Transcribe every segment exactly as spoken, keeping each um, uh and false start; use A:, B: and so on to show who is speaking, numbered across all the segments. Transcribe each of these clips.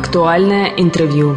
A: Актуальное интервью.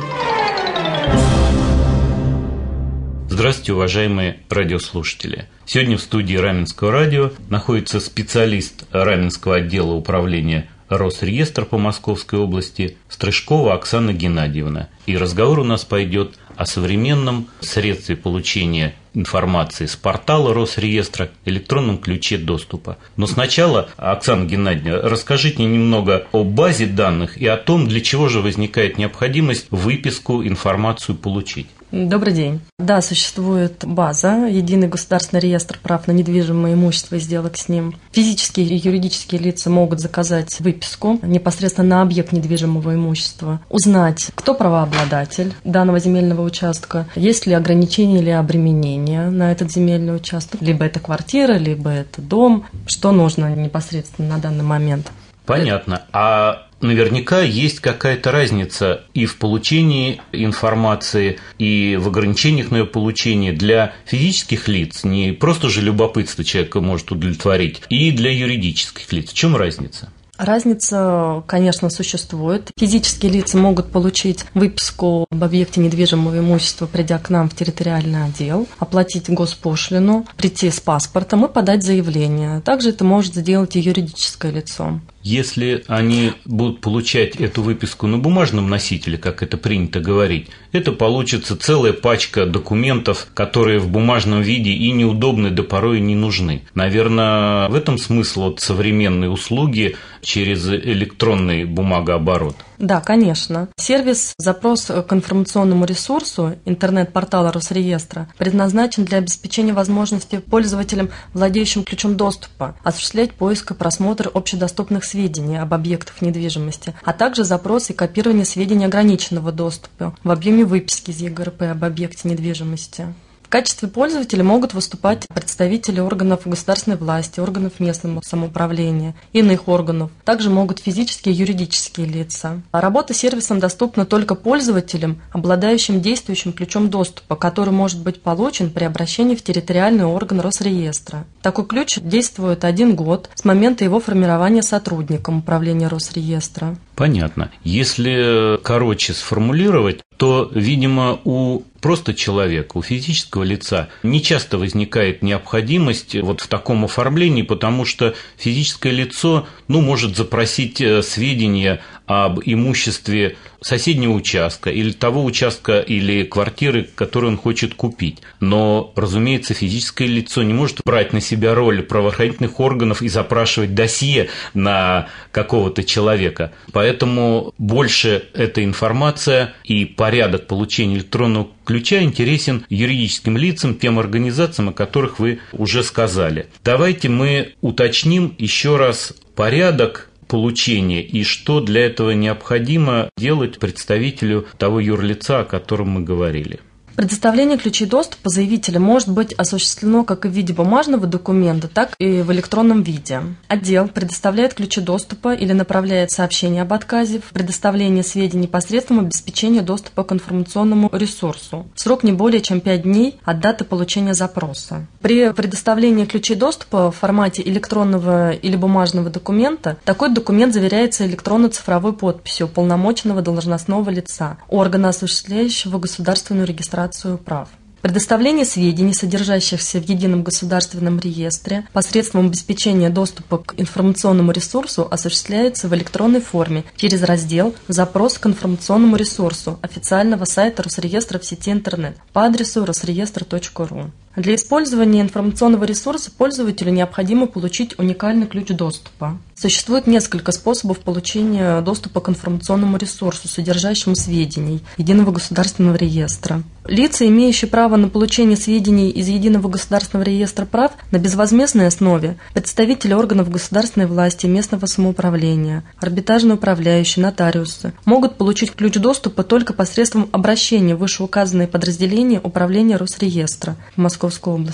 B: Здравствуйте, уважаемые радиослушатели. Сегодня в студии Раменского радио находится специалист Раменского отдела управления Росреестра по Московской области Стрыжкова Оксана Геннадьевна. И разговор у нас пойдет о современном средстве получения информации с портала Росреестра, электронном ключе доступа. Но сначала, Оксана Геннадьевна, расскажите немного о базе данных и о том, для чего же возникает необходимость выписку, информацию получить.
C: Добрый день. Да, существует база, единый государственный реестр прав на недвижимое имущество и сделок с ним. Физические и юридические лица могут заказать выписку непосредственно на объект недвижимого имущества, узнать, кто правообладатель данного земельного участка, есть ли ограничения или обременения на этот земельный участок, либо это квартира, либо это дом, что нужно непосредственно на данный момент.
B: Понятно. А наверняка есть какая-то разница и в получении информации, и в ограничениях на ее получение для физических лиц, не просто же любопытство человека может удовлетворить, и для юридических лиц. В чем разница?
C: Разница, конечно, существует. Физические лица могут получить выписку об объекте недвижимого имущества, придя к нам в территориальный отдел, оплатить госпошлину, прийти с паспортом и подать заявление. Также это может сделать и юридическое лицо.
B: Если они будут получать эту выписку на бумажном носителе, как это принято говорить, это получится целая пачка документов, которые в бумажном виде и неудобны, да порой и не нужны. Наверное, в этом смысл от современной услуги через электронный бумагооборот.
C: Да, конечно. Сервис «Запрос к информационному ресурсу» интернет-портала Росреестра предназначен для обеспечения возможности пользователям, владеющим ключом доступа, осуществлять поиск и просмотр общедоступных сведений об объектах недвижимости, а также запрос и копирование сведений ограниченного доступа в объеме выписки из ЕГРП об объекте недвижимости. В качестве пользователя могут выступать представители органов государственной власти, органов местного самоуправления, иных органов. Также могут физические и юридические лица. А работа сервисом доступна только пользователям, обладающим действующим ключом доступа, который может быть получен при обращении в территориальный орган Росреестра. Такой ключ действует один год с момента его формирования сотрудником управления Росреестра.
B: Понятно. Если короче сформулировать, то, видимо, у просто человека, у физического лица не часто возникает необходимость вот в таком оформлении, потому что физическое лицо, ну, может запросить сведения об имуществе соседнего участка или того участка или квартиры, которую он хочет купить. Но, разумеется, физическое лицо не может брать на себя роль правоохранительных органов и запрашивать досье на какого-то человека. Поэтому больше эта информация и порядок получения электронного ключа интересен юридическим лицам, тем организациям, о которых вы уже сказали. Давайте мы уточним еще раз порядок получения и что для этого необходимо делать представителю того юрлица, о котором мы говорили.
C: Предоставление ключей доступа заявителя может быть осуществлено как и в виде бумажного документа, так и в электронном виде. Отдел предоставляет ключи доступа или направляет сообщение об отказе в предоставлении сведений посредством обеспечения доступа к информационному ресурсу. Срок не более чем пять дней от даты получения запроса. При предоставлении ключей доступа в формате электронного или бумажного документа такой документ заверяется электронно-цифровой подписью уполномоченного должностного лица, органа, осуществляющего государственную регистрацию прав. Предоставление сведений, содержащихся в едином государственном реестре, посредством обеспечения доступа к информационному ресурсу осуществляется в электронной форме через раздел «Запрос к информационному ресурсу» официального сайта Росреестра в сети интернет по адресу росреестр точка ру. Для использования информационного ресурса пользователю необходимо получить уникальный ключ доступа. Существует несколько способов получения доступа к информационному ресурсу, содержащему сведений Единого государственного реестра. Лица, имеющие право на получение сведений из Единого государственного реестра прав на безвозмездной основе, представители органов государственной власти, местного самоуправления, арбитражные управляющие, нотариусы, могут получить ключ доступа только посредством обращения в вышеуказанные подразделения управления Росреестра в Москве. Московской области.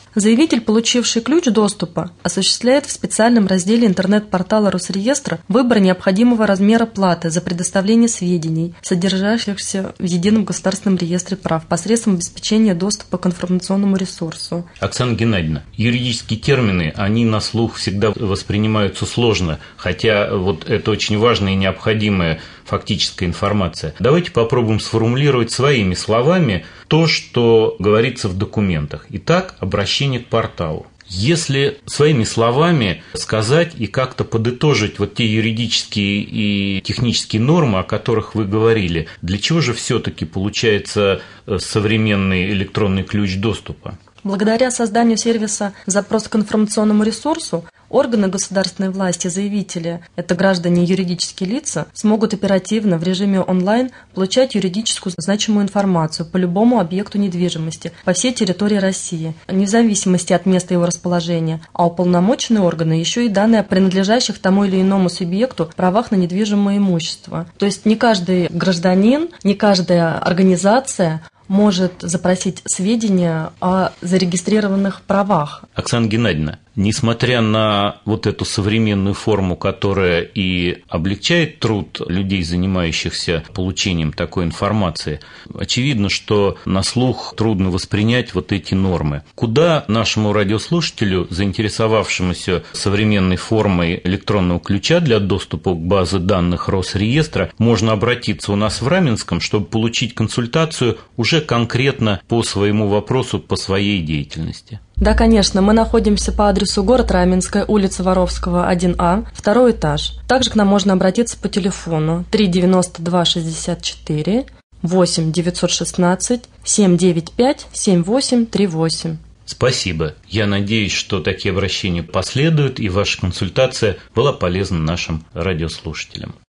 C: Заявитель, получивший ключ доступа, осуществляет в специальном разделе интернет-портала Росреестра выбор необходимого размера платы за предоставление сведений, содержащихся в Едином государственном реестре прав, посредством обеспечения доступа к информационному ресурсу.
B: Оксана Геннадьевна, юридические термины, они на слух всегда воспринимаются сложно, хотя вот это очень важная и необходимая фактическая информация. Давайте попробуем сформулировать своими словами то, что говорится в документах. Итак, обращение к порталу. Если своими словами сказать и как-то подытожить вот те юридические и технические нормы, о которых вы говорили, для чего же все-таки получается современный электронный ключ доступа?
C: Благодаря созданию сервиса «Запрос к информационному ресурсу» органы государственной власти, заявители, это граждане и юридические лица, смогут оперативно в режиме онлайн получать юридическую значимую информацию по любому объекту недвижимости по всей территории России, вне зависимости от места его расположения, а уполномоченные органы еще и данные о принадлежащих тому или иному субъекту правах на недвижимое имущество. То есть не каждый гражданин, не каждая организация может запросить сведения о зарегистрированных правах.
B: Оксана Геннадьевна, несмотря на вот эту современную форму, которая и облегчает труд людей, занимающихся получением такой информации, очевидно, что на слух трудно воспринять вот эти нормы. Куда нашему радиослушателю, заинтересовавшемуся современной формой электронного ключа для доступа к базе данных Росреестра, можно обратиться у нас в Раменском, чтобы получить консультацию уже конкретно по своему вопросу, по своей деятельности?
C: Да, конечно, мы находимся по адресу город Раменская, улица Воровского, один А, второй этаж. Также к нам можно обратиться по телефону три девяносто два шестьдесят четыре, восемь девятьсот шестнадцать, семь девять пять, семь восемь три восемь.
B: Спасибо. Я надеюсь, что такие обращения последуют, и ваша консультация была полезна нашим радиослушателям.